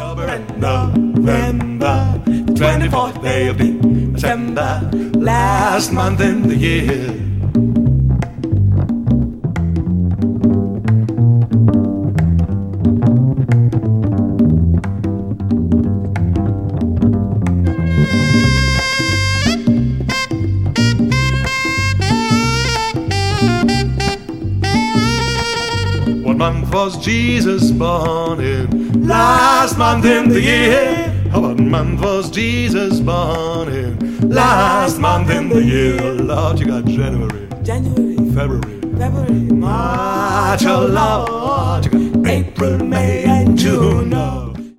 October and November, 24th day of December, last month in the year. What month was Jesus born in? Last month in the year. What month was Jesus born in? Last month in the year. Lord, you got January, February, March, oh Lord, you got April, May, and June. Oh.